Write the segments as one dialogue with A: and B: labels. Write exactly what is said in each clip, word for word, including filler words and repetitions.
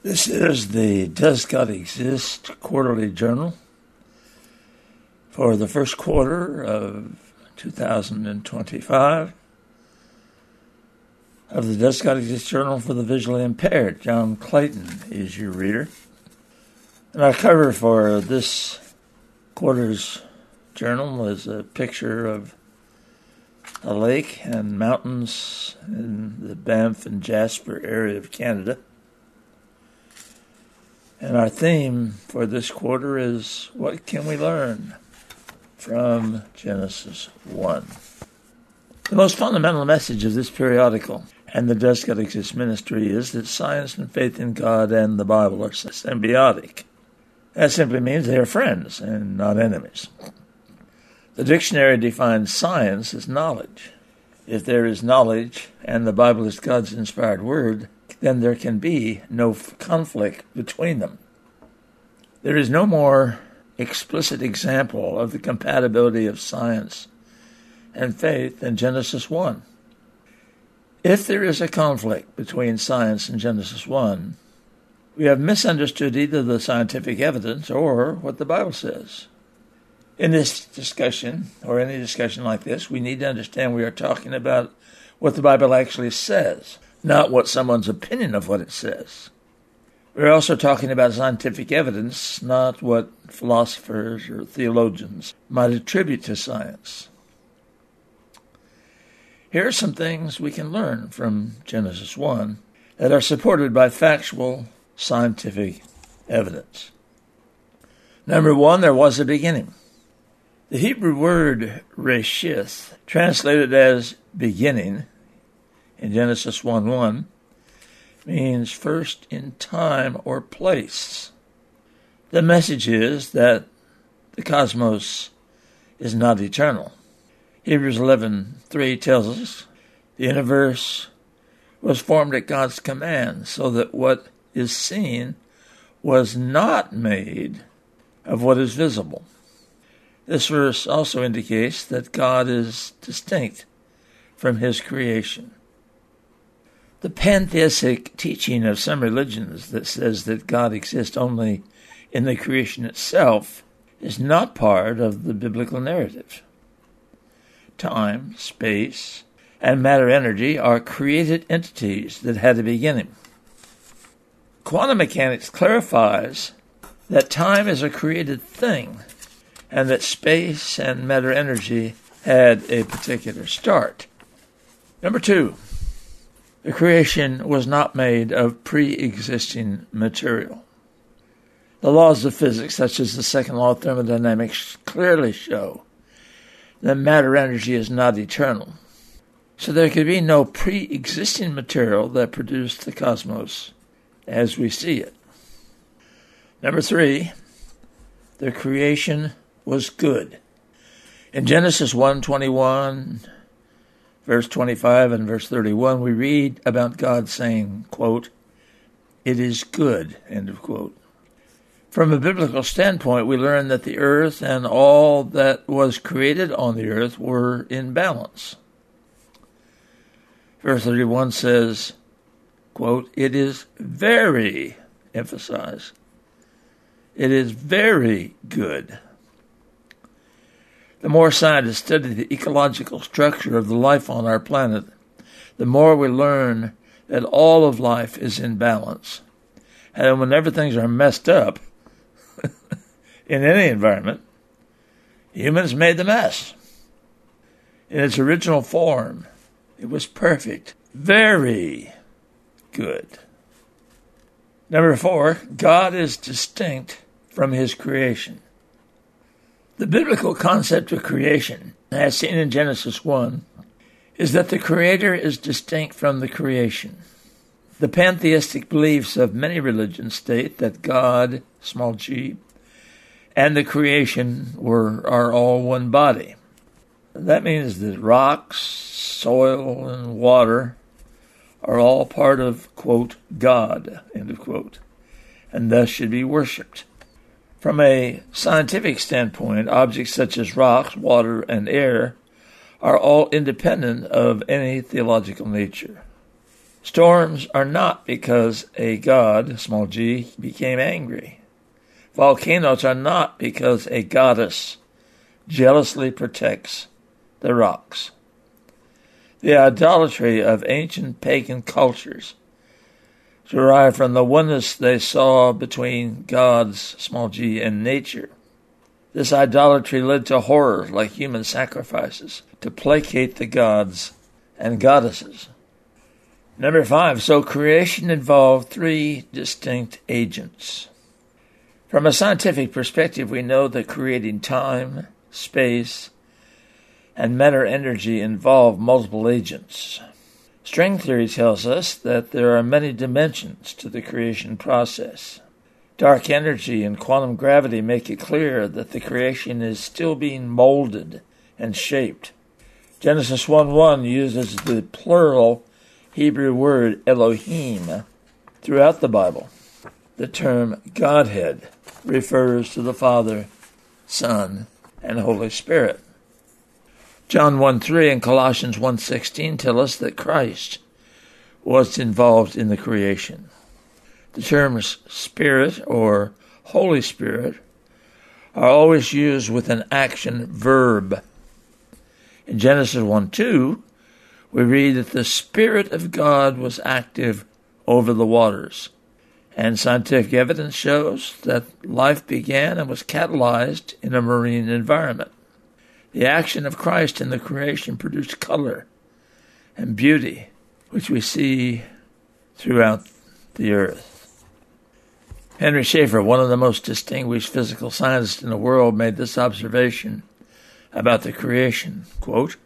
A: This is the Does God Exist quarterly journal for the first quarter of two thousand twenty-five of the Does God Exist journal for the visually impaired. John Clayton is your reader. And our cover for this quarter's journal is a picture of a lake and mountains in the Banff and Jasper area of Canada. And our theme for this quarter is, what can we learn from Genesis one? The most fundamental message of this periodical and the Does God Exist ministry is that science and faith in God and the Bible are symbiotic. That simply means they are friends and not enemies. The dictionary defines science as knowledge. If there is knowledge and the Bible is God's inspired word, then there can be no f- conflict between them. There is no more explicit example of the compatibility of science and faith than Genesis one. If there is a conflict between science and Genesis one, we have misunderstood either the scientific evidence or what the Bible says. In this discussion, or any discussion like this, we need to understand we are talking about what the Bible actually says, not what someone's opinion of what it says. We're also talking about scientific evidence, not what philosophers or theologians might attribute to science. Here are some things we can learn from Genesis one that are supported by factual scientific evidence. Number one, there was a beginning. The Hebrew word reshith, translated as beginning in Genesis one one, means first in time or place. The message is that the cosmos is not eternal. Hebrews eleven three tells us the universe was formed at God's command, so that what is seen was not made of what is visible. This verse also indicates that God is distinct from his creation. The pantheistic teaching of some religions that says that God exists only in the creation itself is not part of the biblical narrative. Time, space, and matter energy are created entities that had a beginning. Quantum mechanics clarifies that time is a created thing and that space and matter energy had a particular start. Number two, the creation was not made of pre-existing material. The laws of physics, such as the second law of thermodynamics, clearly show that matter energy is not eternal. So there could be no pre-existing material that produced the cosmos as we see it. Number three, the creation was good. In Genesis one twenty-one, verse twenty-five and verse thirty-one, we read about God saying, quote, "It is good," end of quote. From a biblical standpoint, we learn that the earth and all that was created on the earth were in balance. Verse thirty-one says, quote, "It is very," emphasize, "it is very good." The more scientists study the ecological structure of the life on our planet, the more we learn that all of life is in balance. And whenever things are messed up in any environment, humans made the mess. In its original form, it was perfect, very good. Number four, God is distinct from his creation. The biblical concept of creation, as seen in Genesis one, is that the Creator is distinct from the creation. The pantheistic beliefs of many religions state that God, small g, and the creation were are all one body. That means that rocks, soil, and water are all part of, quote, God, end of quote, and thus should be worshipped. From a scientific standpoint, objects such as rocks, water, and air are all independent of any theological nature. Storms are not because a god, small g, became angry. Volcanoes are not because a goddess jealously protects the rocks. The idolatry of ancient pagan cultures derived from the oneness they saw between gods, small g, and nature. This idolatry led to horrors like human sacrifices to placate the gods and goddesses. Number five, so creation involved three distinct agents. From a scientific perspective, we know that creating time, space, and matter energy involve multiple agents. String theory tells us that there are many dimensions to the creation process. Dark energy and quantum gravity make it clear that the creation is still being molded and shaped. Genesis one one uses the plural Hebrew word Elohim throughout the Bible. The term Godhead refers to the Father, Son, and Holy Spirit. John one three and Colossians one sixteen tell us that Christ was involved in the creation. The terms Spirit or Holy Spirit are always used with an action verb. In Genesis one two, we read that the Spirit of God was active over the waters, and scientific evidence shows that life began and was catalyzed in a marine environment. The action of Christ in the creation produced color and beauty, which we see throughout the earth. Henry Schaefer, one of the most distinguished physical scientists in the world, made this observation about the creation, quote,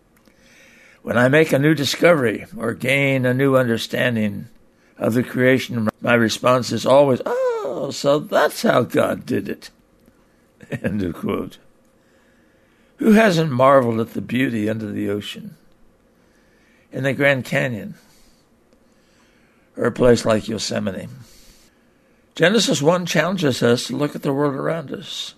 A: "When I make a new discovery or gain a new understanding of the creation, my response is always, oh, so that's how God did it." End of quote. Who hasn't marveled at the beauty under the ocean, in the Grand Canyon, or a place like Yosemite? Genesis one challenges us to look at the world around us.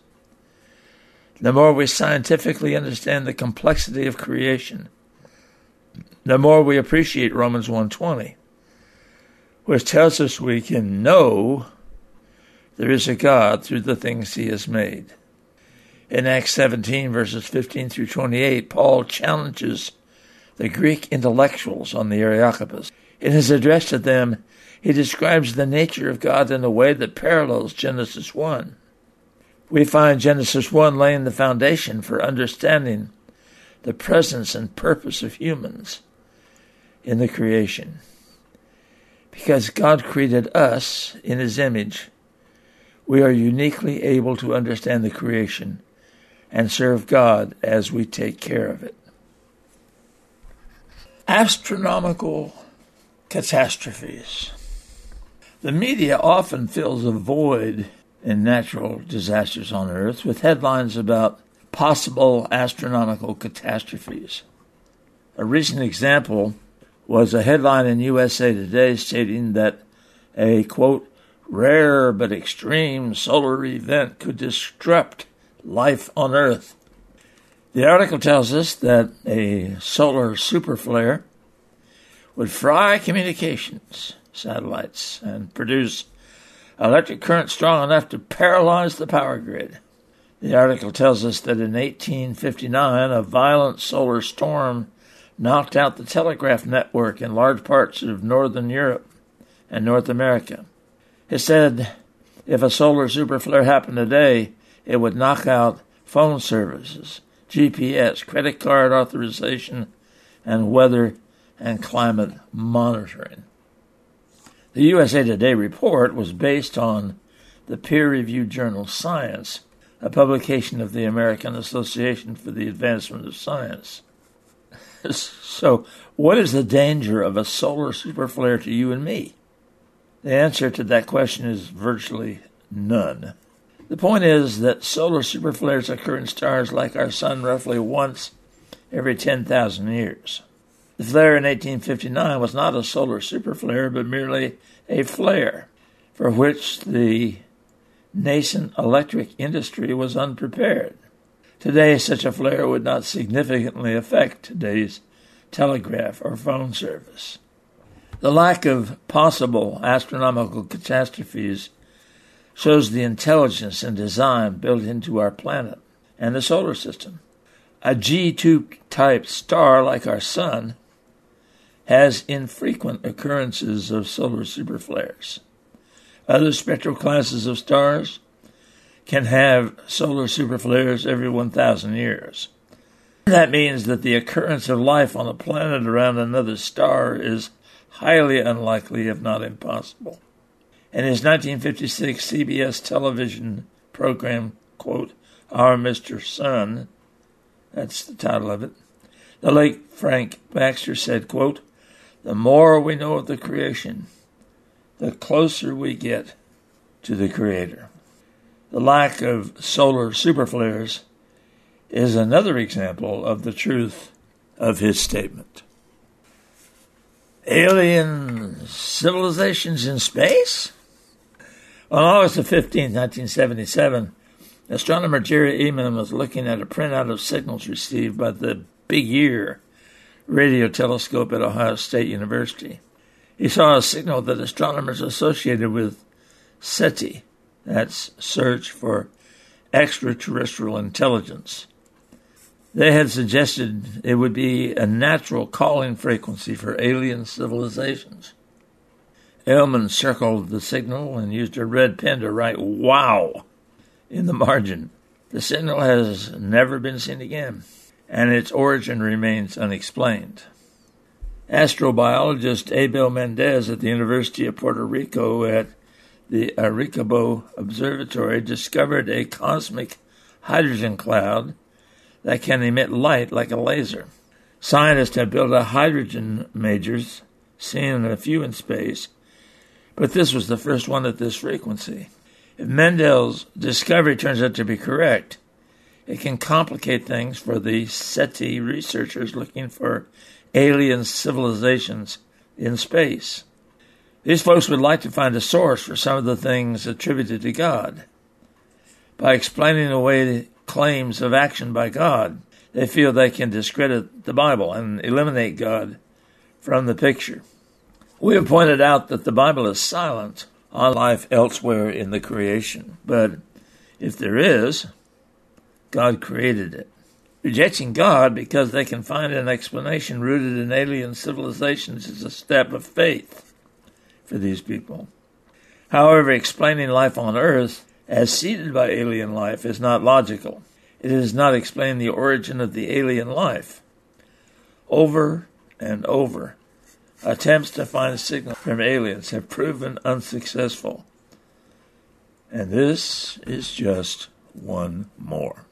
A: The more we scientifically understand the complexity of creation, the more we appreciate Romans one twenty, which tells us we can know there is a God through the things he has made. In Acts seventeen, verses fifteen through twenty-eight, Paul challenges the Greek intellectuals on the Areopagus. In his address to them, he describes the nature of God in a way that parallels Genesis one. We find Genesis one laying the foundation for understanding the presence and purpose of humans in the creation. Because God created us in his image, we are uniquely able to understand the creation and serve God as we take care of it. Astronomical catastrophes. The media often fills a void in natural disasters on Earth with headlines about possible astronomical catastrophes. A recent example was a headline in U S A Today stating that a, quote, rare but extreme solar event could disrupt life on Earth. The article tells us that a solar superflare would fry communications satellites and produce electric current strong enough to paralyze the power grid. The article tells us that in eighteen fifty-nine, a violent solar storm knocked out the telegraph network in large parts of northern Europe and North America. It said if a solar superflare happened today, it would knock out phone services, G P S, credit card authorization, and weather and climate monitoring. The U S A Today report was based on the peer-reviewed journal Science, a publication of the American Association for the Advancement of Science. So, what is the danger of a solar superflare to you and me? The answer to that question is virtually none. The point is that solar superflares occur in stars like our sun roughly once every ten thousand years. The flare in eighteen fifty-nine was not a solar superflare, but merely a flare for which the nascent electric industry was unprepared. Today, such a flare would not significantly affect today's telegraph or phone service. The lack of possible astronomical catastrophes shows the intelligence and design built into our planet and the solar system. A G two-type star like our Sun has infrequent occurrences of solar superflares. Other spectral classes of stars can have solar superflares every one thousand years. That means that the occurrence of life on a planet around another star is highly unlikely, if not impossible. In his nineteen fifty-six C B S television program, quote, Our Mister Sun, that's the title of it, the late Frank Baxter said, quote, the more we know of the creation, the closer we get to the Creator. The lack of solar superflares is another example of the truth of his statement. Alien civilizations in space? On August the fifteenth, nineteen seventy-seven, astronomer Jerry Ehman was looking at a printout of signals received by the Big Ear radio telescope at Ohio State University. He saw a signal that astronomers associated with SETI, that's Search for Extraterrestrial Intelligence. They had suggested it would be a natural calling frequency for alien civilizations. Ehman circled the signal and used a red pen to write "Wow" in the margin. The signal has never been seen again, and its origin remains unexplained. Astrobiologist Abel Mendez at the University of Puerto Rico at the Arecibo Observatory discovered a cosmic hydrogen cloud that can emit light like a laser. Scientists have built a hydrogen majors, seen a few in space, but this was the first one at this frequency. If Mendel's discovery turns out to be correct, it can complicate things for the SETI researchers looking for alien civilizations in space. These folks would like to find a source for some of the things attributed to God. By explaining away the claims of action by God, they feel they can discredit the Bible and eliminate God from the picture. We have pointed out that the Bible is silent on life elsewhere in the creation, but if there is, God created it. Rejecting God because they can find an explanation rooted in alien civilizations is a step of faith for these people. However, explaining life on Earth as seeded by alien life is not logical. It does not explain the origin of the alien life. Over and over, attempts to find a signal from aliens have proven unsuccessful. And this is just one more.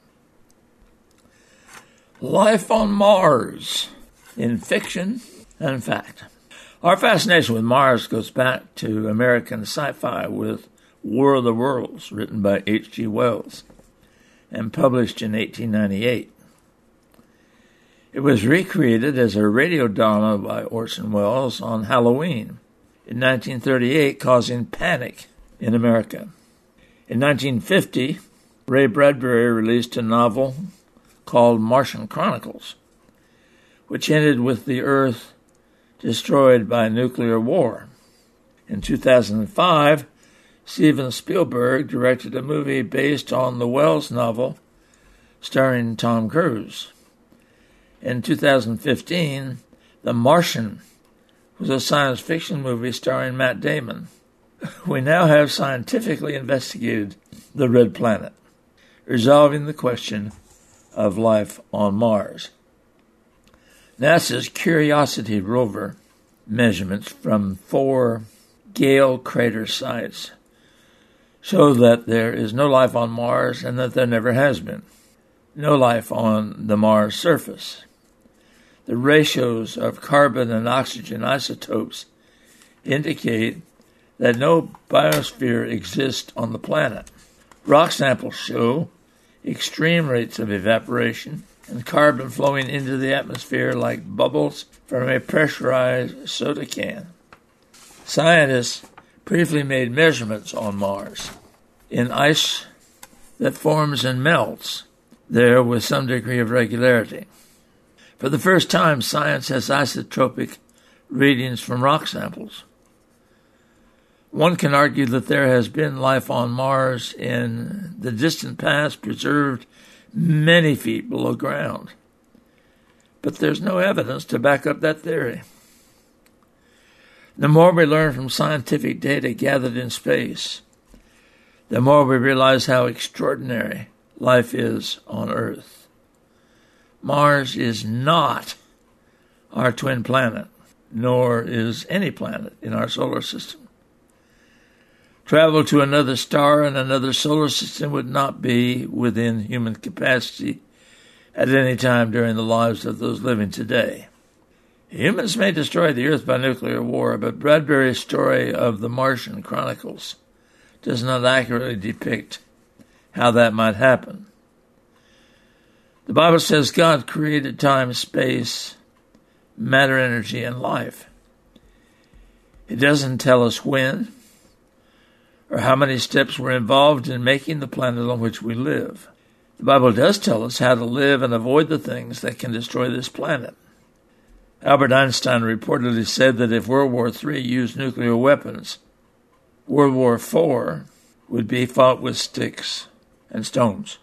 A: Life on Mars, in fiction and fact. Our fascination with Mars goes back to American sci-fi with War of the Worlds, written by H G Wells and published in eighteen ninety-eight. It was recreated as a radio drama by Orson Welles on Halloween in nineteen thirty-eight, causing panic in America. In nineteen fifty, Ray Bradbury released a novel called Martian Chronicles, which ended with the Earth destroyed by nuclear war. In two thousand five, Steven Spielberg directed a movie based on the Wells novel starring Tom Cruise. In two thousand fifteen, The Martian was a science fiction movie starring Matt Damon. We now have scientifically investigated the Red Planet, resolving the question of life on Mars. NASA's Curiosity rover measurements from four Gale crater sites show that there is no life on Mars and that there never has been. No life on the Mars surface. The ratios of carbon and oxygen isotopes indicate that no biosphere exists on the planet. Rock samples show extreme rates of evaporation and carbon flowing into the atmosphere like bubbles from a pressurized soda can. Scientists briefly made measurements on Mars in ice that forms and melts there with some degree of regularity. For the first time, science has isotopic readings from rock samples. One can argue that there has been life on Mars in the distant past, preserved many feet below ground. But there's no evidence to back up that theory. The more we learn from scientific data gathered in space, the more we realize how extraordinary life is on Earth. Mars is not our twin planet, nor is any planet in our solar system. Travel to another star and another solar system would not be within human capacity at any time during the lives of those living today. Humans may destroy the Earth by nuclear war, but Bradbury's story of the Martian Chronicles does not accurately depict how that might happen. The Bible says God created time, space, matter, energy, and life. It doesn't tell us when or how many steps were involved in making the planet on which we live. The Bible does tell us how to live and avoid the things that can destroy this planet. Albert Einstein reportedly said that if World War Three used nuclear weapons, World War Four would be fought with sticks and stones.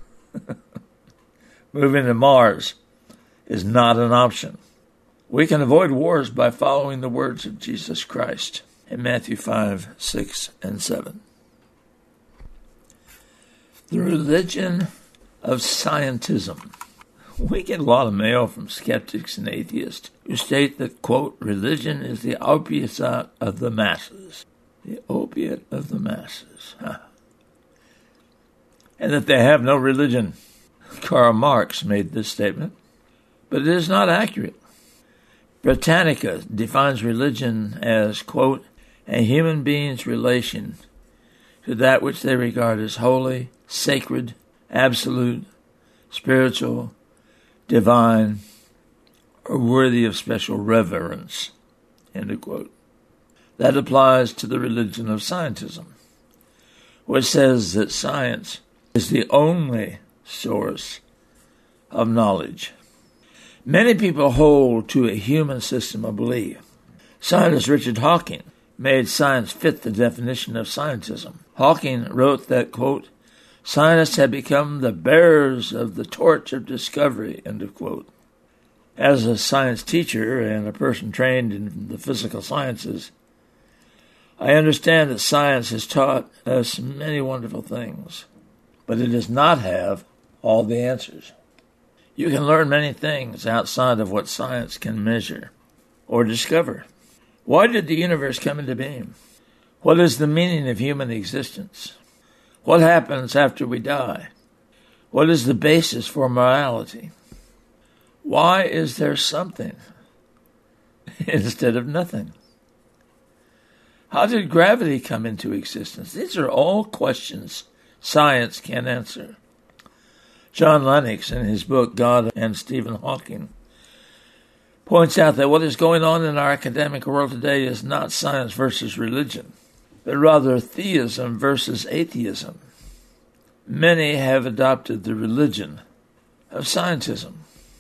A: Moving to Mars is not an option. We can avoid wars by following the words of Jesus Christ in Matthew five, six, and seven. The religion of scientism. We get a lot of mail from skeptics and atheists who state that, quote, religion is the opiate of the masses. The opiate of the masses. Huh. And that they have no religion. Karl Marx made this statement, but it is not accurate. Britannica defines religion as, quote, a human being's relation to that which they regard as holy, sacred, absolute, spiritual, divine, or worthy of special reverence, end of quote. That applies to the religion of scientism, which says that science is the only source of knowledge. Many people hold to a human system of belief. Scientist Richard Hawking made science fit the definition of scientism. Hawking wrote that, quote, scientists have become the bearers of the torch of discovery, end of quote. As a science teacher and a person trained in the physical sciences, I understand that science has taught us many wonderful things, but it does not have all the answers. You can learn many things outside of what science can measure or discover. Why did the universe come into being? What is the meaning of human existence? What happens after we die? What is the basis for morality? Why is there something instead of nothing? How did gravity come into existence? These are all questions science can answer. John Lennox, in his book God and Stephen Hawking, points out that what is going on in our academic world today is not science versus religion, but rather theism versus atheism. Many have adopted the religion of scientism.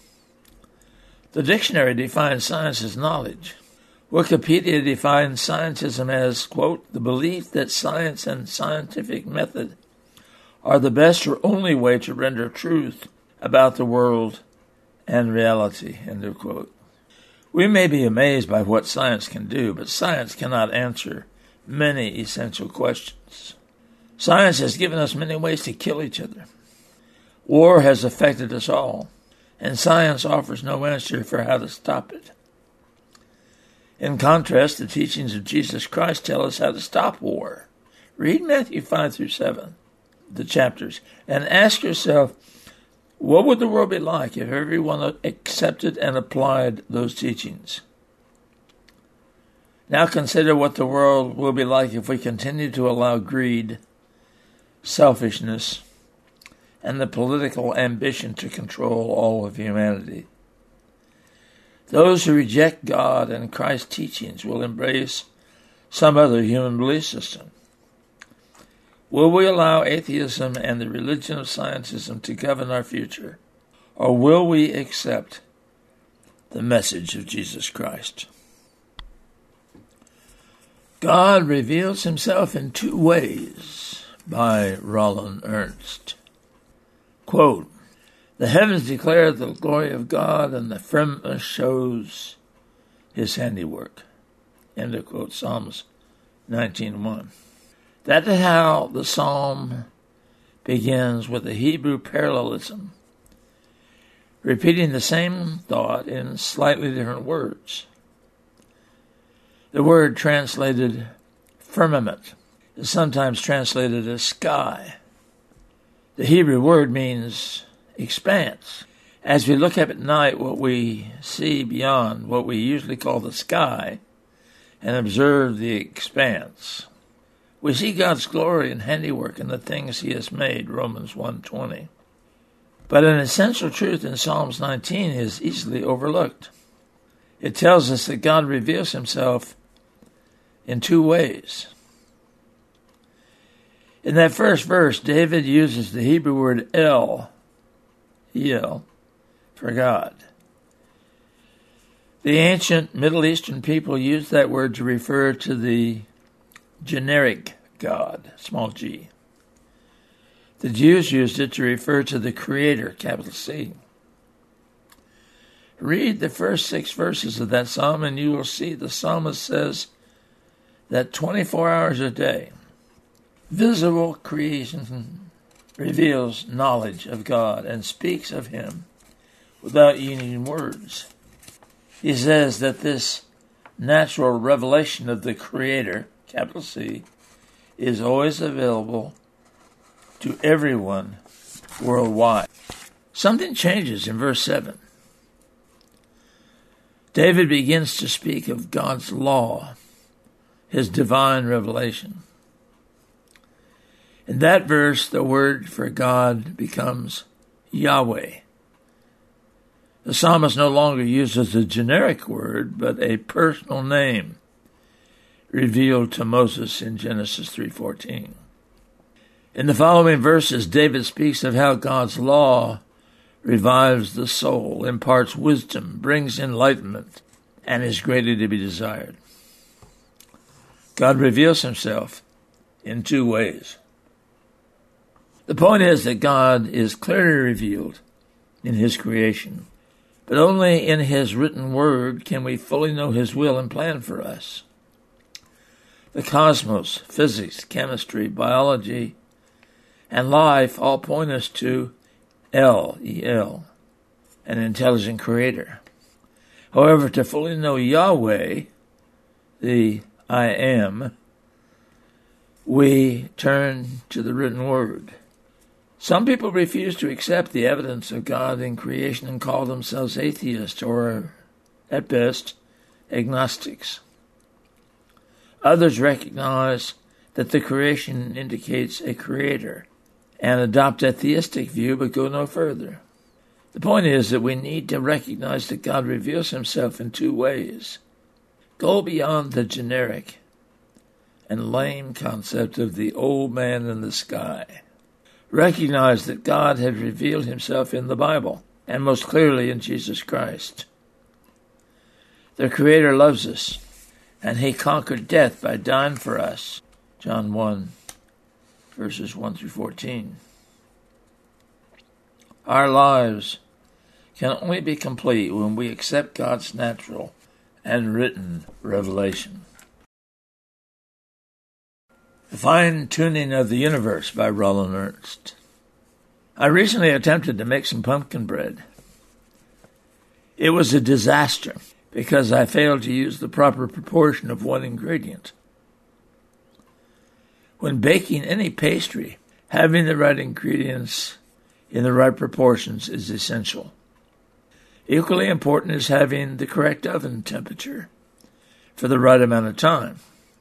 A: The dictionary defines science as knowledge. Wikipedia defines scientism as, quote, the belief that science and scientific method are the best or only way to render truth about the world and reality, end of quote. We may be amazed by what science can do, but science cannot answer many essential questions. Science has given us many ways to kill each other. War has affected us all, and science offers no answer for how to stop it. In contrast, the teachings of Jesus Christ tell us how to stop war. Read Matthew five through seven, the chapters, and ask yourself, what would the world be like if everyone accepted and applied those teachings? Now consider what the world will be like if we continue to allow greed, selfishness, and the political ambition to control all of humanity. Those who reject God and Christ's teachings will embrace some other human belief system. Will we allow atheism and the religion of scientism to govern our future, or will we accept the message of Jesus Christ? God reveals himself in two ways, by Roland Ernst. Quote, the heavens declare the glory of God, and the firmament shows his handiwork. End of quote, Psalms nineteen one. That is how the psalm begins, with a Hebrew parallelism, repeating the same thought in slightly different words. The word translated firmament is sometimes translated as sky. The Hebrew word means expanse. As we look up at night, what we see beyond what we usually call the sky and observe the expanse. We see God's glory and handiwork in the things he has made, Romans one twenty. But an essential truth in Psalms nineteen is easily overlooked. It tells us that God reveals himself in two ways. In that first verse, David uses the Hebrew word El, El, for God. The ancient Middle Eastern people used that word to refer to the generic God, small g. The Jews used it to refer to the Creator, capital C. Read the first six verses of that psalm and you will see the psalmist says that twenty-four hours a day, visible creation reveals knowledge of God and speaks of him without using words. He says that this natural revelation of the Creator, capital C, is always available to everyone worldwide. Something changes in verse seven. David begins to speak of God's law, his divine revelation. In that verse, the word for God becomes Yahweh. The psalmist no longer uses a generic word, but a personal name revealed to Moses in Genesis three fourteen. In the following verses, David speaks of how God's law revives the soul, imparts wisdom, brings enlightenment, and is greatly to be desired. God reveals himself in two ways. The point is that God is clearly revealed in his creation, but only in his written word can we fully know his will and plan for us. The cosmos, physics, chemistry, biology, and life all point us to El, E L, an intelligent creator. However, to fully know Yahweh, the I Am, we turn to the written word. Some people refuse to accept the evidence of God in creation and call themselves atheists or, at best, agnostics. Others recognize that the creation indicates a creator and adopt a theistic view but go no further. The point is that we need to recognize that God reveals himself in two ways. Go beyond the generic and lame concept of the old man in the sky. Recognize that God has revealed himself in the Bible, and most clearly in Jesus Christ. The Creator loves us, and he conquered death by dying for us. John one, verses one through fourteen. Our lives can only be complete when we accept God's natural and written revelation. The Fine-Tuning of the Universe by Roland Ernst. I recently attempted to make some pumpkin bread. It was a disaster because I failed to use the proper proportion of one ingredient. When baking any pastry, having the right ingredients in the right proportions is essential. Equally important is having the correct oven temperature for the right amount of time.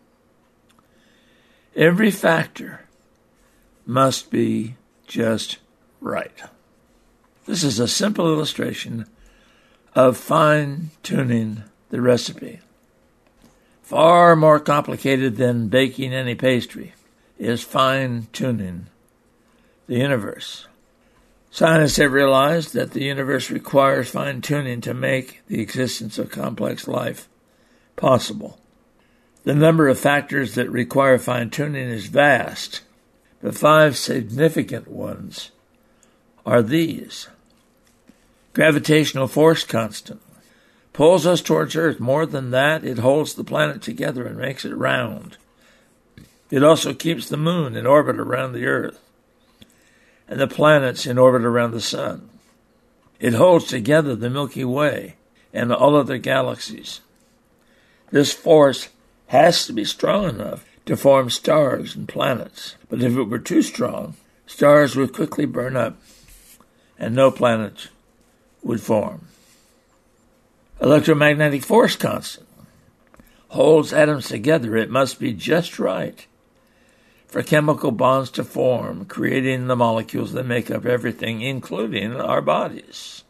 A: Every factor must be just right. This is a simple illustration of fine-tuning the recipe. Far more complicated than baking any pastry is fine-tuning the universe. Scientists have realized that the universe requires fine-tuning to make the existence of complex life possible. The number of factors that require fine-tuning is vast, but five significant ones are these. Gravitational force constant pulls us towards Earth. More than that, it holds the planet together and makes it round. It also keeps the moon in orbit around the Earth and the planets in orbit around the sun. It holds together the Milky Way and all other galaxies. This force has to be strong enough to form stars and planets. But if it were too strong, stars would quickly burn up and no planets would form. Electromagnetic force constant holds atoms together. It must be just right for chemical bonds to form, creating the molecules that make up everything, including our bodies.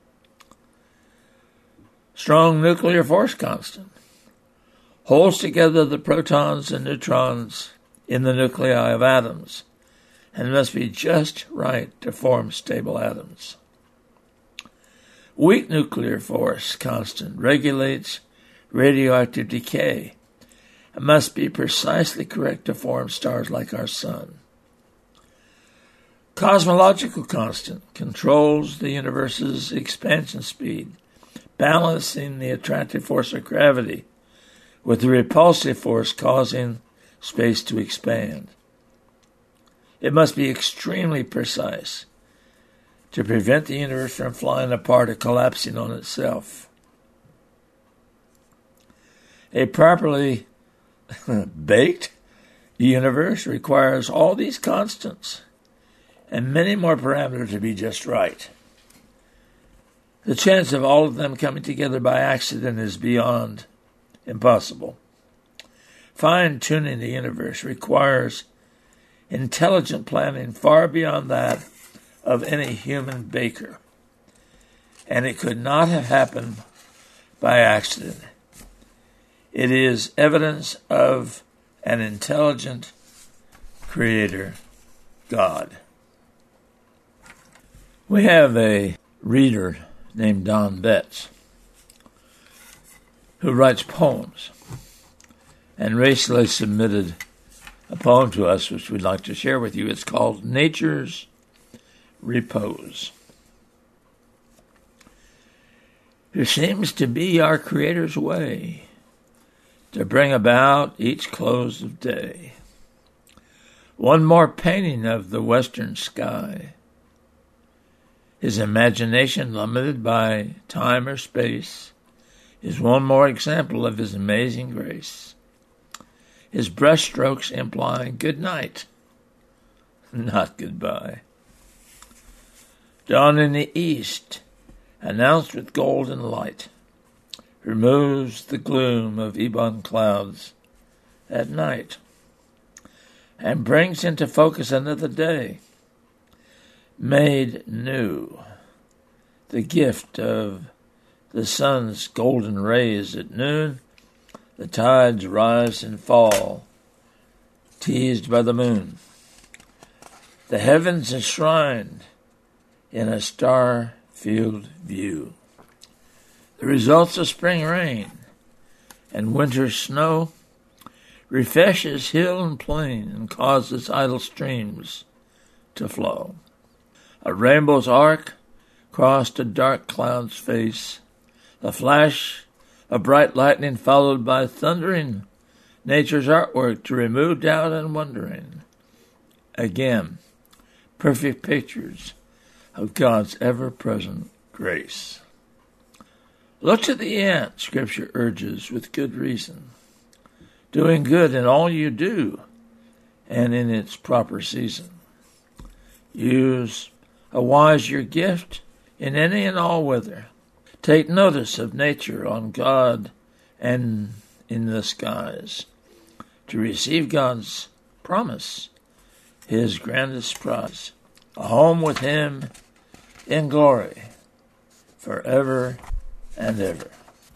A: Strong nuclear force constant holds together the protons and neutrons in the nuclei of atoms and must be just right to form stable atoms. Weak nuclear force constant regulates radioactive decay and must be precisely correct to form stars like our sun. Cosmological constant controls the universe's expansion speed, balancing the attractive force of gravity with the repulsive force causing space to expand. It must be extremely precise to prevent the universe from flying apart or collapsing on itself. A properly baked universe requires all these constants and many more parameters to be just right. The chance of all of them coming together by accident is beyond impossible. Fine-tuning the universe requires intelligent planning far beyond that of any human baker, and it could not have happened by accident. It is evidence of an intelligent creator, God. We have a reader named Don Betts who writes poems and recently submitted a poem to us which we'd like to share with you. It's called Nature's Repose. It seems to be our Creator's way to bring about each close of day one more painting of the western sky. His imagination, limited by time or space, is one more example of his amazing grace. His brushstrokes imply good night, not goodbye. Dawn in the east, announced with golden light, removes the gloom of ebon clouds at night and brings into focus another day, made new, the gift of the sun's golden rays at noon. The tides rise and fall, teased by the moon. The heavens enshrined in a star-filled view. The results of spring rain and winter snow refreshes hill and plain and causes idle streams to flow. A rainbow's arc crossed a dark cloud's face, a flash of bright lightning followed by thundering, nature's artwork to remove doubt and wondering. Again, perfect pictures of God's ever-present grace. Look to the ant, Scripture urges with good reason, doing good in all you do and in its proper season. Use a wise your gift in any and all weather. Take notice of nature on God and in the skies to receive God's promise, his grandest prize, a home with him in glory forever and ever.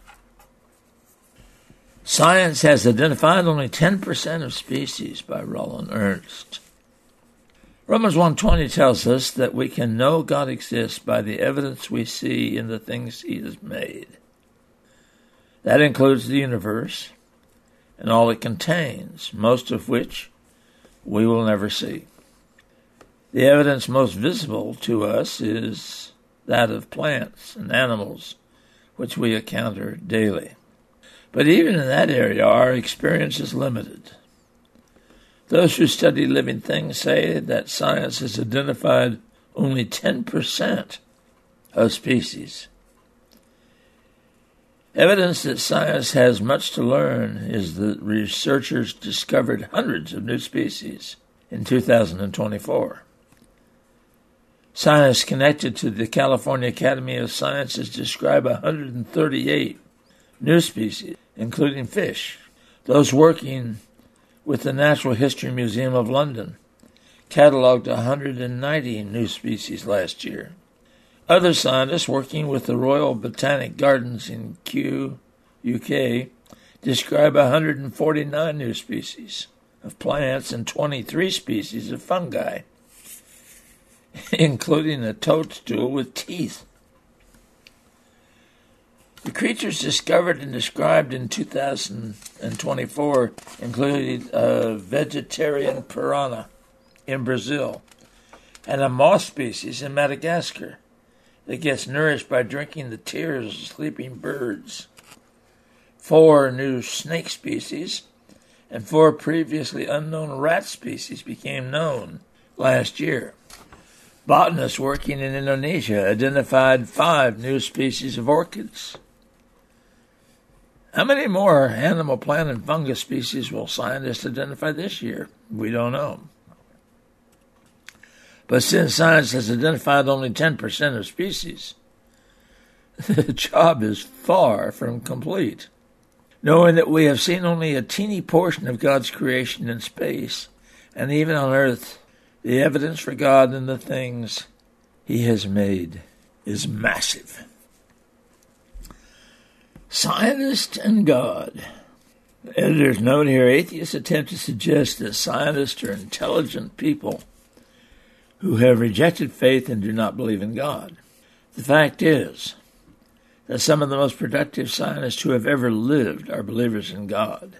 A: Science has identified only ten percent of species by Roland Ernst. Romans one twenty tells us that we can know God exists by the evidence we see in the things he has made. That includes the universe and all it contains, most of which we will never see. The evidence most visible to us is that of plants and animals, which we encounter daily. But even in that area, our experience is limited. Those who study living things say that science has identified only ten percent of species. Evidence that science has much to learn is that researchers discovered hundreds of new species in two thousand twenty-four. Scientists connected to the California Academy of Sciences describe one hundred thirty-eight new species, including fish. Those working with the Natural History Museum of London cataloged one hundred ninety new species last year. Other scientists working with the Royal Botanic Gardens in Kew, U K, describe one hundred forty-nine new species of plants and twenty-three species of fungi, including a toadstool with teeth. The creatures discovered and described in two thousand twenty-four included a vegetarian piranha in Brazil and a moth species in Madagascar that gets nourished by drinking the tears of sleeping birds. Four new snake species and four previously unknown rat species became known last year. Botanists working in Indonesia identified five new species of orchids. How many more animal, plant, and fungus species will scientists identify this year? We don't know. But since science has identified only ten percent of species, the job is far from complete. Knowing that we have seen only a teeny portion of God's creation in space, and even on Earth, the evidence for God and the things He has made is massive. Scientist and God. Editor's note here, atheists attempt to suggest that scientists are intelligent people who have rejected faith and do not believe in God. The fact is that some of the most productive scientists who have ever lived are believers in God.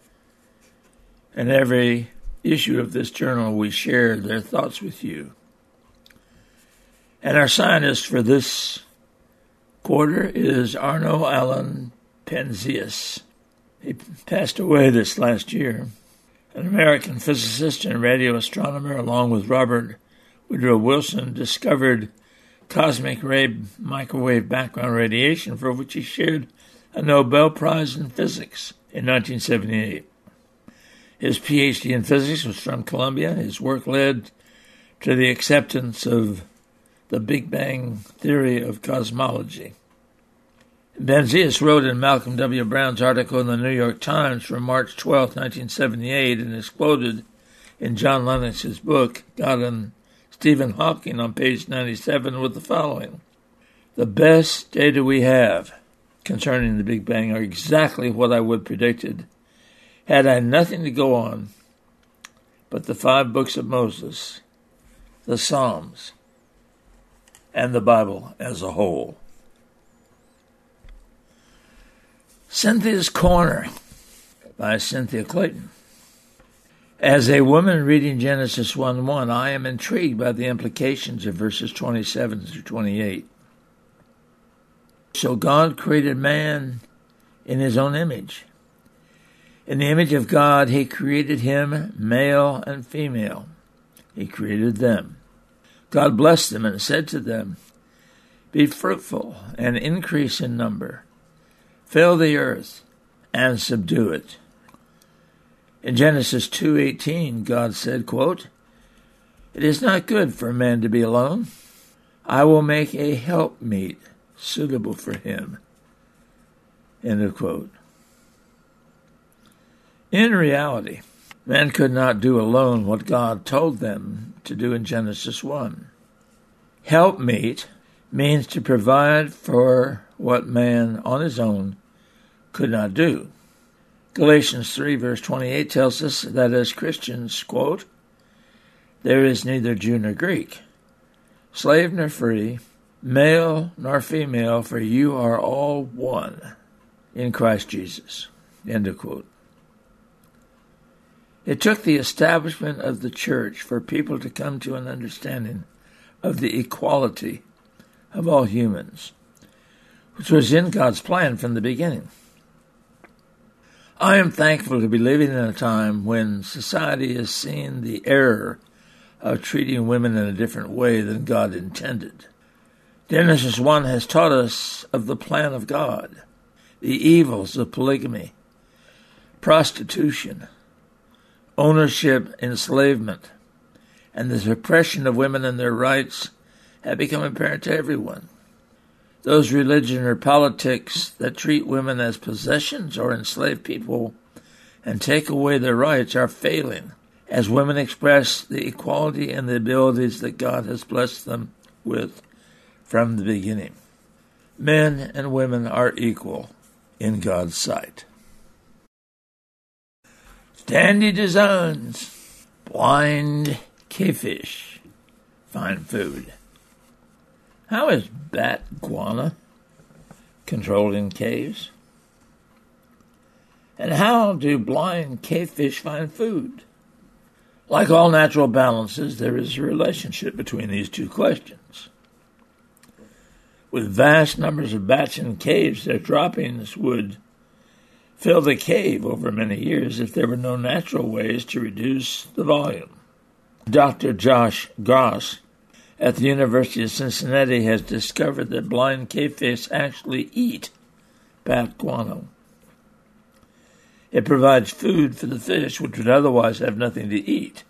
A: In every issue of this journal, we share their thoughts with you. And our scientist for this quarter is Arno Allen Penzias. He passed away this last year. An American physicist and radio astronomer, along with Robert Woodrow Wilson, discovered cosmic ray microwave background radiation, for which he shared a Nobel Prize in Physics in nineteen seventy-eight. His P H D in physics was from Columbia. His work led to the acceptance of the Big Bang theory of cosmology. Penzias wrote in Malcolm W. Brown's article in the New York Times from March twelfth, nineteen seventy-eight, and is quoted in John Lennox's book, God and Stephen Hawking, on page ninety-seven, with the following: "The best data we have concerning the Big Bang are exactly what I would have predicted had I nothing to go on but the five books of Moses, the Psalms, and the Bible as a whole." Cynthia's Corner by Cynthia Clayton. As a woman reading Genesis one one, I am intrigued by the implications of verses twenty-seven through twenty-eight. So God created man in his own image. In the image of God, he created him, male and female. He created them. God blessed them and said to them, "Be fruitful and increase in number. Fill the earth and subdue it." In Genesis two eighteen, God said, quote, "It is not good for man to be alone. I will make a helpmeet suitable for him." End of quote. In reality, man could not do alone what God told them to do in Genesis one. Helpmeet means to provide for what man on his own could not do. Galatians three verse twenty-eight tells us that as Christians, quote, "There is neither Jew nor Greek, slave nor free, male nor female, for you are all one in Christ Jesus." End of quote. It took the establishment of the church for people to come to an understanding of the equality of all humans, which was in God's plan from the beginning. I am thankful to be living in a time when society has seen the error of treating women in a different way than God intended. Genesis one has taught us of the plan of God, the evils of polygamy, prostitution, ownership, enslavement, and the suppression of women and their rights have become apparent to everyone. Those religion or politics that treat women as possessions or enslave people and take away their rights are failing, as women express the equality and the abilities that God has blessed them with from the beginning. Men and women are equal in God's sight. Dandy designs. Blind cavefish find food. How is bat guano controlled in caves? And how do blind cavefish find food? Like all natural balances, there is a relationship between these two questions. With vast numbers of bats in caves, their droppings would fill the cave over many years if there were no natural ways to reduce the volume. Doctor Josh Gross at the University of Cincinnati has discovered that blind cavefish actually eat bat guano. It provides food for the fish, which would otherwise have nothing to eat.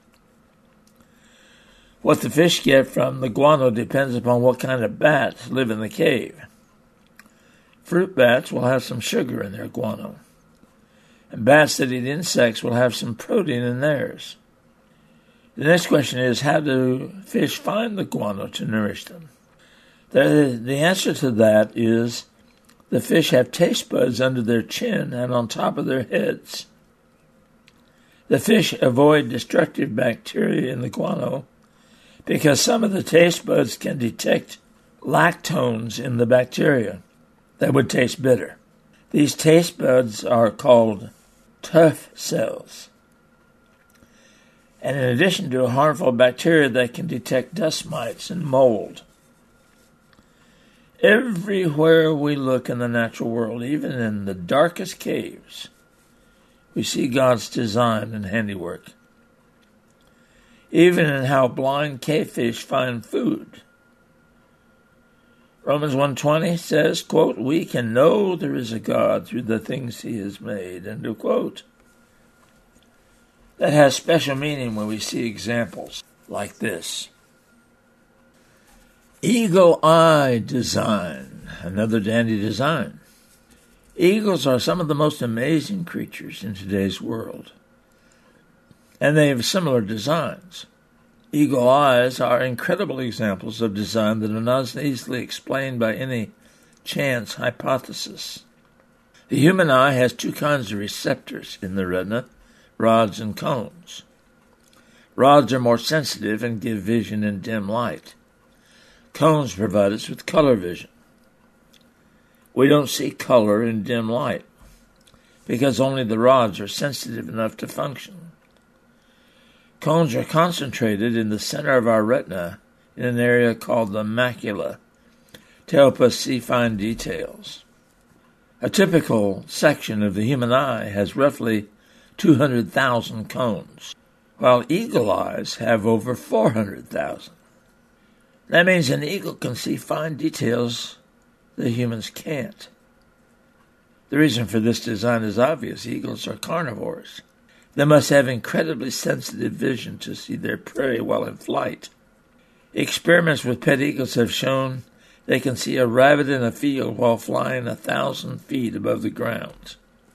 A: What the fish get from the guano depends upon what kind of bats live in the cave. Fruit bats will have some sugar in their guano, and bats that eat insects will have some protein in theirs. The next question is, how do fish find the guano to nourish them? The, the answer to that is the fish have taste buds under their chin and on top of their heads. The fish avoid destructive bacteria in the guano because some of the taste buds can detect lactones in the bacteria that would taste bitter. These taste buds are called tough cells. And in addition to harmful bacteria that can detect dust mites and mold. Everywhere we look in the natural world, even in the darkest caves, we see God's design and handiwork. Even in how blind cavefish find food. Romans one twenty says, quote, "We can know there is a God through the things he has made," end of quote. That has special meaning when we see examples like this. Eagle eye design, another dandy design. Eagles are some of the most amazing creatures in today's world, and they have similar designs. Eagle eyes are incredible examples of design that are not easily explained by any chance hypothesis. The human eye has two kinds of receptors in the retina, rods and cones. Rods are more sensitive and give vision in dim light. Cones provide us with color vision. We don't see color in dim light because only the rods are sensitive enough to function. Cones are concentrated in the center of our retina in an area called the macula to help us see fine details. A typical section of the human eye has roughly two hundred thousand cones, while eagle eyes have over four hundred thousand. That means an eagle can see fine details that humans can't. The reason for this design is obvious. Eagles are carnivores. They must have incredibly sensitive vision to see their prey while in flight. Experiments with pet eagles have shown they can see a rabbit in a field while flying a thousand feet above the ground.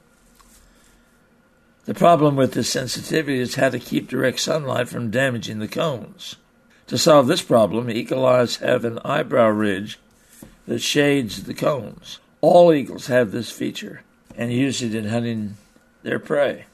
A: The problem with this sensitivity is how to keep direct sunlight from damaging the cones. To solve this problem, eagle eyes have an eyebrow ridge that shades the cones. All eagles have this feature and use it in hunting their prey.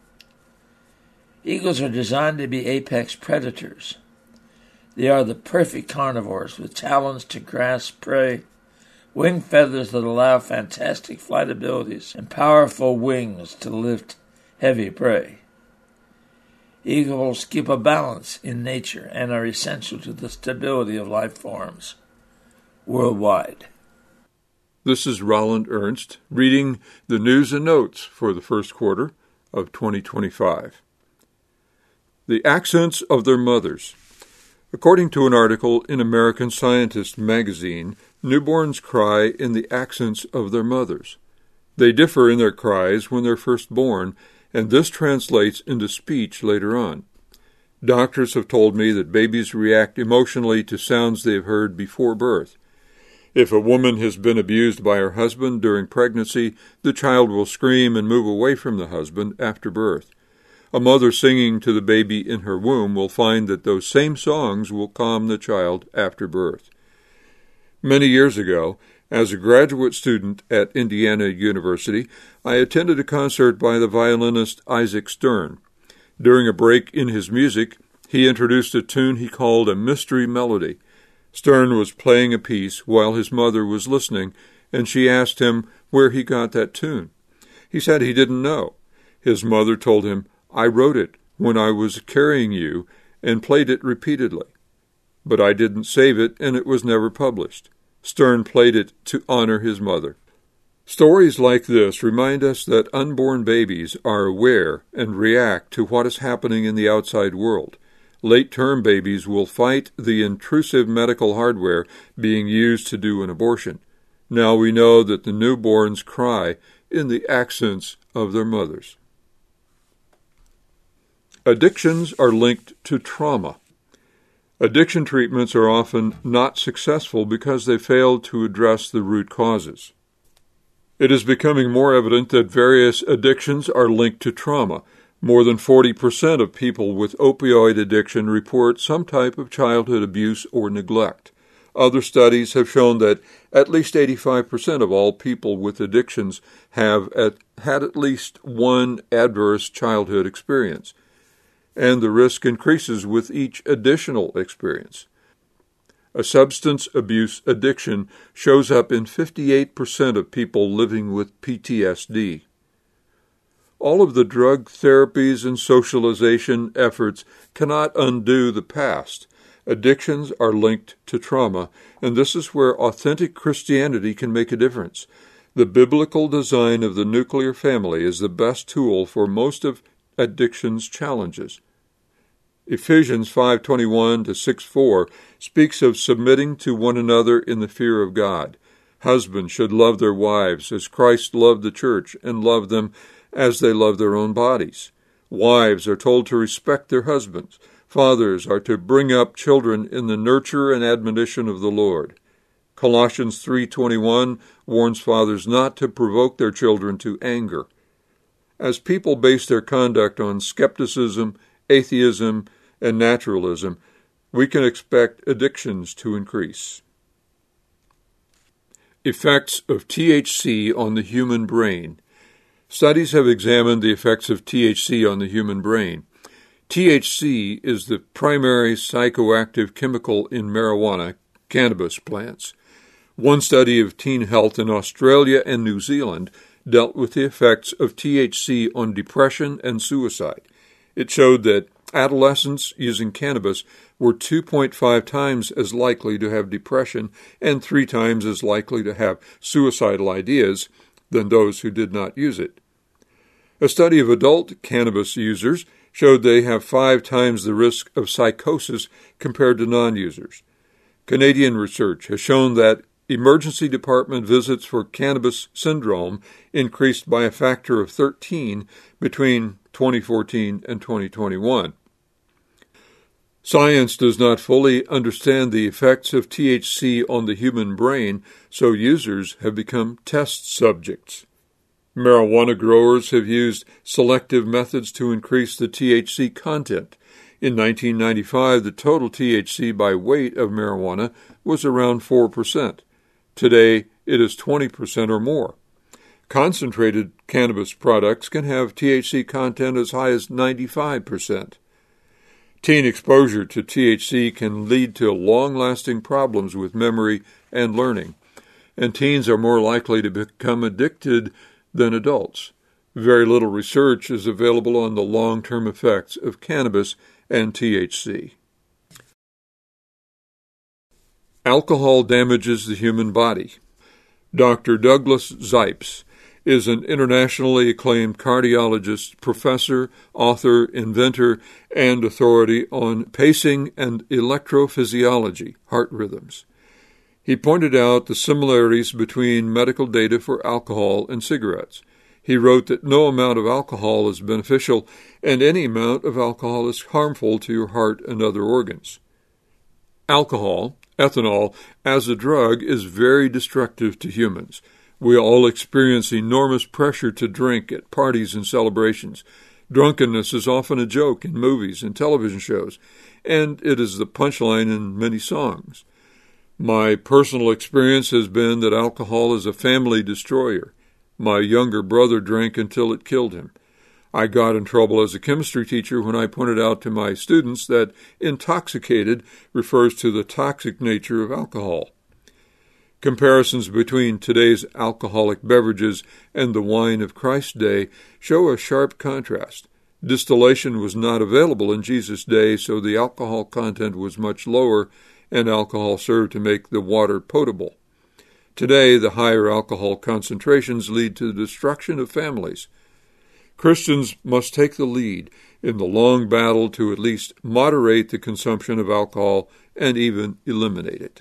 A: Eagles are designed to be apex predators. They are the perfect carnivores with talons to grasp prey, wing feathers that allow fantastic flight abilities, and powerful wings to lift heavy prey. Eagles keep a balance in nature and are essential to the stability of life forms worldwide.
B: This is Roland Ernst reading the news and notes for the first quarter of twenty twenty-five. The accents of their mothers. According to an article in American Scientist magazine, newborns cry in the accents of their mothers. They differ in their cries when they're first born, and this translates into speech later on. Doctors have told me that babies react emotionally to sounds they've heard before birth. If a woman has been abused by her husband during pregnancy, the child will scream and move away from the husband after birth. A mother singing to the baby in her womb will find that those same songs will calm the child after birth. Many years ago, as a graduate student at Indiana University, I attended a concert by the violinist Isaac Stern. During a break in his music, he introduced a tune he called a mystery melody. Stern was playing a piece while his mother was listening, and she asked him where he got that tune. He said he didn't know. His mother told him, "I wrote it when I was carrying you and played it repeatedly. But I didn't save it, and it was never published." Stern played it to honor his mother. Stories like this remind us that unborn babies are aware and react to what is happening in the outside world. Late-term babies will fight the intrusive medical hardware being used to do an abortion. Now we know that the newborns cry in the accents of their mothers. Addictions are linked to trauma. Addiction treatments are often not successful because they fail to address the root causes. It is becoming more evident that various addictions are linked to trauma. More than forty percent of people with opioid addiction report some type of childhood abuse or neglect. Other studies have shown that at least eighty-five percent of all people with addictions have at, had at least one adverse childhood experience, and the risk increases with each additional experience. A substance abuse addiction shows up in fifty-eight percent of people living with P T S D. All of the drug therapies and socialization efforts cannot undo the past. Addictions are linked to trauma, and this is where authentic Christianity can make a difference. The biblical design of the nuclear family is the best tool for most of addiction's challenges. Ephesians five twenty-one to six four speaks of submitting to one another in the fear of God. Husbands should love their wives as Christ loved the church and loved them as they love their own bodies. Wives are told to respect their husbands. Fathers are to bring up children in the nurture and admonition of the Lord. Colossians three twenty-one warns fathers not to provoke their children to anger. As people base their conduct on skepticism, atheism, and naturalism, we can expect addictions to increase. Effects of T H C on the human brain. Studies have examined the effects of T H C on the human brain. T H C is the primary psychoactive chemical in marijuana, cannabis plants. One study of teen health in Australia and New Zealand dealt with the effects of T H C on depression and suicide. It showed that adolescents using cannabis were two point five times as likely to have depression and three times as likely to have suicidal ideas than those who did not use it. A study of adult cannabis users showed they have five times the risk of psychosis compared to non-users. Canadian research has shown that emergency department visits for cannabis syndrome increased by a factor of thirteen between twenty fourteen and twenty twenty-one. Science does not fully understand the effects of T H C on the human brain, so users have become test subjects. Marijuana growers have used selective methods to increase the T H C content. In nineteen ninety-five, the total T H C by weight of marijuana was around four percent. Today, it is twenty percent or more. Concentrated cannabis products can have T H C content as high as ninety-five percent. Teen exposure to T H C can lead to long-lasting problems with memory and learning, and teens are more likely to become addicted than adults. Very little research is available on the long-term effects of cannabis and T H C. Alcohol damages the human body. Doctor Douglas Zipes is an internationally acclaimed cardiologist, professor, author, inventor, and authority on pacing and electrophysiology, heart rhythms. He pointed out the similarities between medical data for alcohol and cigarettes. He wrote that no amount of alcohol is beneficial, and any amount of alcohol is harmful to your heart and other organs. Alcohol, ethanol, as a drug is very destructive to humans. We all experience enormous pressure to drink at parties and celebrations. Drunkenness is often a joke in movies and television shows, and it is the punchline in many songs. My personal experience has been that alcohol is a family destroyer. My younger brother drank until it killed him. I got in trouble as a chemistry teacher when I pointed out to my students that intoxicated refers to the toxic nature of alcohol. Comparisons between today's alcoholic beverages and the wine of Christ's day show a sharp contrast. Distillation was not available in Jesus' day, so the alcohol content was much lower, and alcohol served to make the water potable. Today, the higher alcohol concentrations lead to the destruction of families. Christians must take the lead in the long battle to at least moderate the consumption of alcohol and even eliminate it.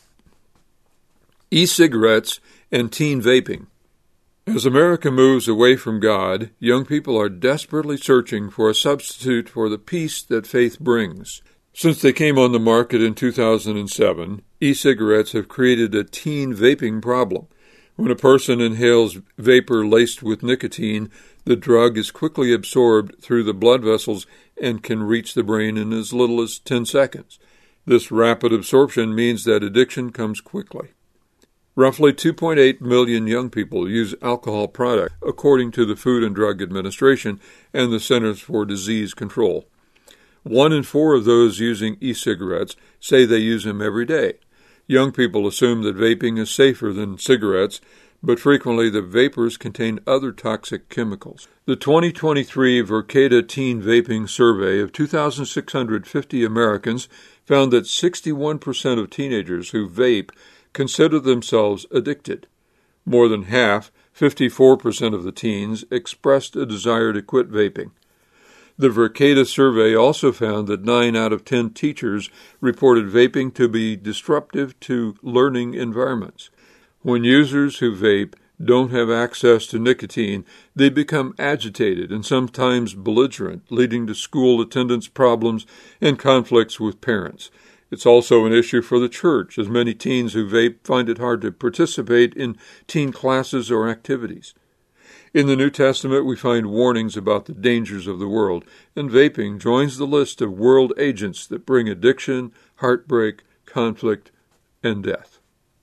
B: E-cigarettes and teen vaping. As America moves away from God, young people are desperately searching for a substitute for the peace that faith brings. Since they came on the market in two thousand seven, e-cigarettes have created a teen vaping problem. When a person inhales vapor laced with nicotine, the drug is quickly absorbed through the blood vessels and can reach the brain in as little as ten seconds. This rapid absorption means that addiction comes quickly. Roughly two point eight million young people use alcohol products, according to the Food and Drug Administration and the Centers for Disease Control. One in four of those using e-cigarettes say they use them every day. Young people assume that vaping is safer than cigarettes, but frequently the vapors contain other toxic chemicals. The twenty twenty-three Verkada Teen Vaping Survey of two thousand six hundred fifty Americans found that sixty-one percent of teenagers who vape consider themselves addicted. More than half, fifty-four percent of the teens, expressed a desire to quit vaping. The Verkada survey also found that nine out of ten teachers reported vaping to be disruptive to learning environments. When users who vape don't have access to nicotine, they become agitated and sometimes belligerent, leading to school attendance problems and conflicts with parents. It's also an issue for the church, as many teens who vape find it hard to participate in teen classes or activities. In the New Testament, we find warnings about the dangers of the world, and vaping joins the list of world agents that bring addiction, heartbreak, conflict, and death.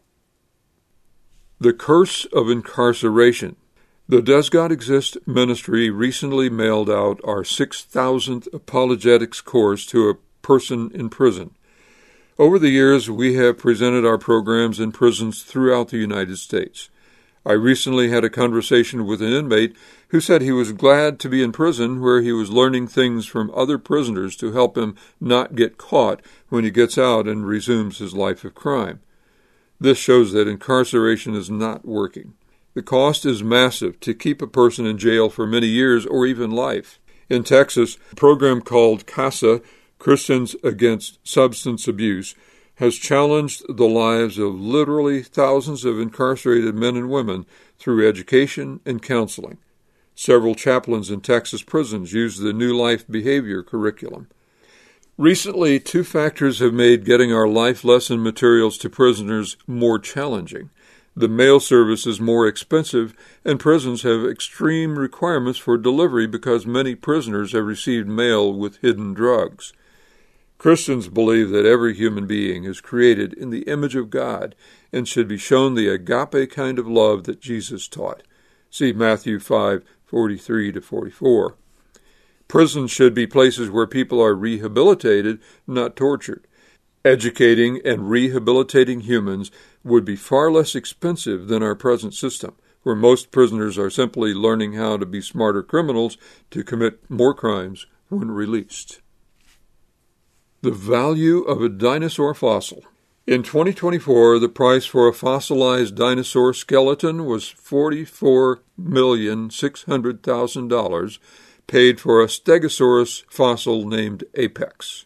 B: The Curse of Incarceration. The Does God Exist ministry recently mailed out our six thousandth apologetics course to a person in prison. Over the years, we have presented our programs in prisons throughout the United States. I recently had a conversation with an inmate who said he was glad to be in prison where he was learning things from other prisoners to help him not get caught when he gets out and resumes his life of crime. This shows that incarceration is not working. The cost is massive to keep a person in jail for many years or even life. In Texas, a program called CASA, Christians Against Substance Abuse, has challenged the lives of literally thousands of incarcerated men and women through education and counseling. Several chaplains in Texas prisons use the New Life Behavior curriculum. Recently, two factors have made getting our life lesson materials to prisoners more challenging. The mail service is more expensive, and prisons have extreme requirements for delivery because many prisoners have received mail with hidden drugs. Christians believe that every human being is created in the image of God and should be shown the agape kind of love that Jesus taught. See Matthew five forty-three to forty-four. Prisons should be places where people are rehabilitated, not tortured. Educating and rehabilitating humans would be far less expensive than our present system. where most prisoners are simply learning how to be smarter criminals to commit more crimes when released. The value of a dinosaur fossil. In twenty twenty-four, the price for a fossilized dinosaur skeleton was forty-four million six hundred thousand dollars, paid for a Stegosaurus fossil named Apex.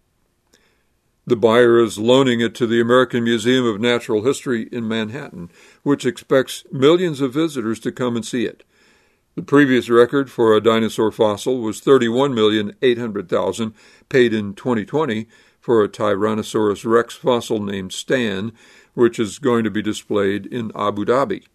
B: The buyer is loaning it to the American Museum of Natural History in Manhattan, which expects millions of visitors to come and see it. The previous record for a dinosaur fossil was thirty-one million eight hundred thousand dollars, paid in twenty twenty, for a Tyrannosaurus rex fossil named Stan, which is going to be displayed in Abu Dhabi.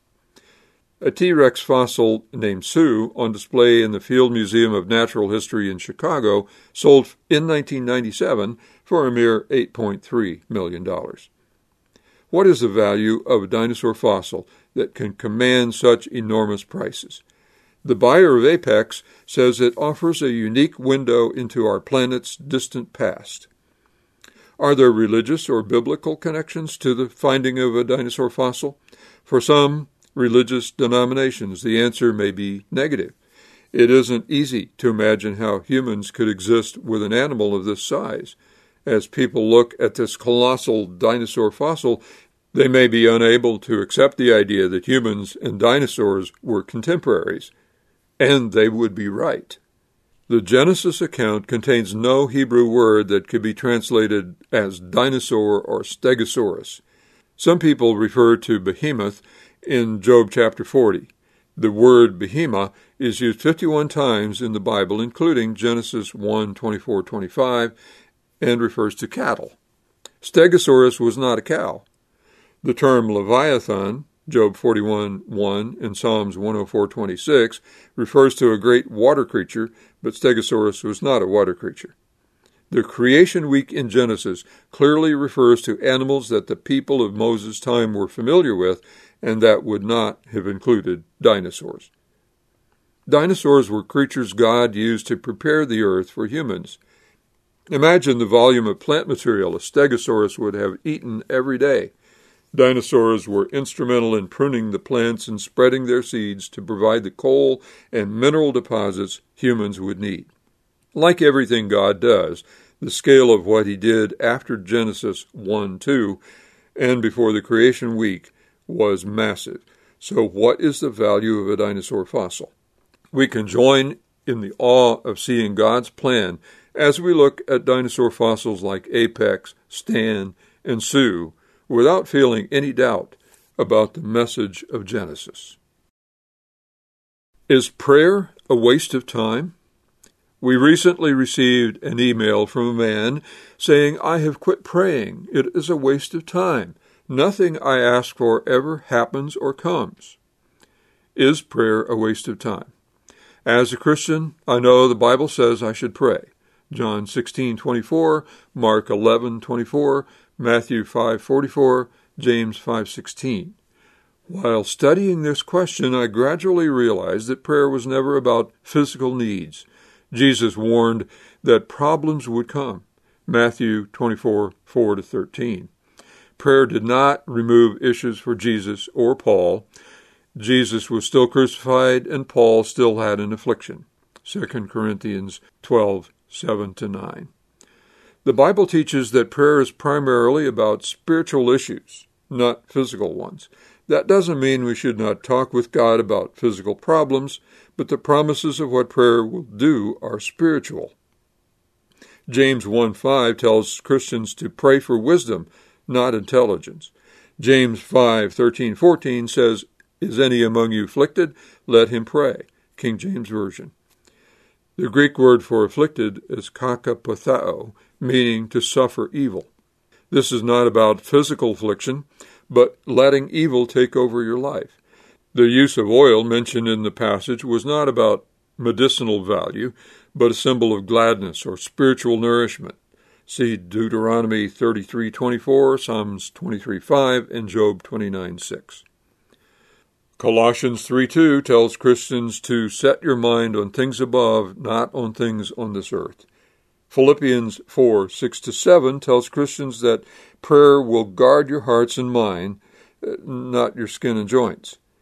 B: A T-Rex fossil named Sue, on display in the Field Museum of Natural History in Chicago, sold in nineteen ninety-seven for a mere eight point three million dollars. What is the value of a dinosaur fossil that can command such enormous prices? The buyer of Apex says it offers a unique window into our planet's distant past. Are there religious or biblical connections to the finding of a dinosaur fossil? For some religious denominations, the answer may be negative. It isn't easy to imagine how humans could exist with an animal of this size. As people look at this colossal dinosaur fossil, they may be unable to accept the idea that humans and dinosaurs were contemporaries. And they would be right. The Genesis account contains no Hebrew word that could be translated as dinosaur or stegosaurus. Some people refer to behemoth in Job chapter forty. The word behemoth is used fifty-one times in the Bible, including Genesis one, twenty-four, twenty-five, and refers to cattle. Stegosaurus was not a cow. The term Leviathan, Job forty-one, one, and Psalms one oh four, twenty-six, refers to a great water creature, but Stegosaurus was not a water creature. The creation week in Genesis clearly refers to animals that the people of Moses' time were familiar with, and that would not have included dinosaurs. Dinosaurs were creatures God used to prepare the earth for humans. Imagine the volume of plant material a Stegosaurus would have eaten every day. Dinosaurs were instrumental in pruning the plants and spreading their seeds to provide the coal and mineral deposits humans would need. Like everything God does, the scale of what he did after Genesis one, two and before the creation week was massive. So what is the value of a dinosaur fossil? We can join in the awe of seeing God's plan as we look at dinosaur fossils like Apex, Stan, and Sue, without feeling any doubt about the message of Genesis. Is prayer a waste of time? We recently received an email from a man saying, "I have quit praying. It is a waste of time. Nothing I ask for ever happens or comes." Is prayer a waste of time? As a Christian, I know the Bible says I should pray. John sixteen twenty-four, Mark eleven twenty-four, Matthew five forty-four, James five sixteen. While studying this question, I gradually realized that prayer was never about physical needs. Jesus warned that problems would come. Matthew twenty-four, four to thirteen. Prayer did not remove issues for Jesus or Paul. Jesus was still crucified, and Paul still had an affliction. Second Corinthians twelve, seven to nine. The Bible teaches that prayer is primarily about spiritual issues, not physical ones. That doesn't mean we should not talk with God about physical problems, but the promises of what prayer will do are spiritual. James one five tells Christians to pray for wisdom, not intelligence. James five thirteen fourteen says, "Is any among you afflicted? Let him pray." King James Version. The Greek word for afflicted is kakapothao, meaning to suffer evil. This is not about physical affliction, but letting evil take over your life. The use of oil mentioned in the passage was not about medicinal value, but a symbol of gladness or spiritual nourishment. See Deuteronomy thirty-three twenty-four, Psalms twenty-three five, and Job twenty-nine six. Colossians three two tells Christians to set your mind on things above, not on things on this earth. Philippians four six to seven tells Christians that prayer will guard your hearts and mind, not your skin and joints.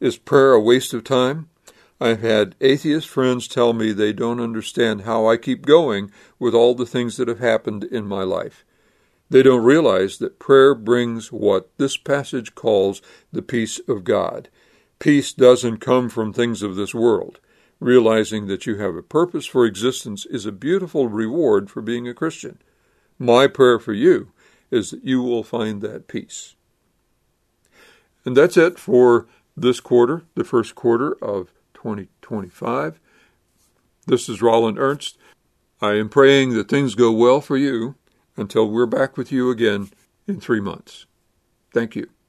B: Is prayer a waste of time? I've had atheist friends tell me they don't understand how I keep going with all the things that have happened in my life. They don't realize that prayer brings what this passage calls the peace of God. Peace doesn't come from things of this world. Realizing that you have a purpose for existence is a beautiful reward for being a Christian. My prayer for you is that you will find that peace. And that's it for this quarter, the first quarter of twenty twenty-five. This is Roland Ernst. I am praying that things go well for you until we're back with you again in three months. Thank you.